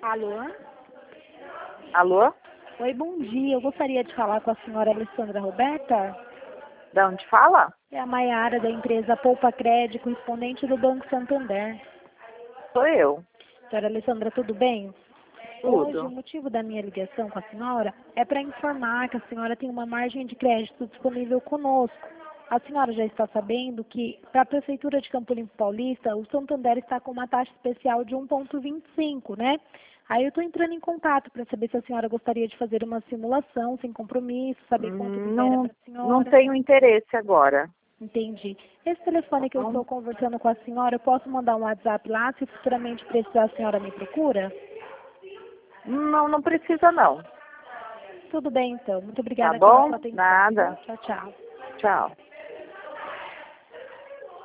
Alô? Alô? Oi, bom dia. Eu gostaria de falar com a senhora Alessandra Roberta. Da onde fala? É a Maiara da empresa Poupa Crédito, correspondente do Banco Santander. Sou eu. Senhora Alessandra, tudo bem? Hoje, o Tudo. motivo da minha ligação com a senhora é para informar que a senhora tem uma margem de crédito disponível conosco. A senhora já está sabendo que, para a Prefeitura de Campo Limpo Paulista, o Santander está com uma taxa especial de 1,25, né? Aí eu estou entrando em contato para saber se a senhora gostaria de fazer uma simulação sem compromisso, saber quanto libera Não, para a não senhora. tenho interesse agora. Entendi. Esse telefone que eu Tá? estou conversando com a senhora, eu posso mandar um WhatsApp lá, se futuramente precisar, a senhora me procura? Não, não precisa não. Tudo bem, então. Muito Tá obrigada pela bom? sua atenção. Nada. Tchau, tchau. Tchau.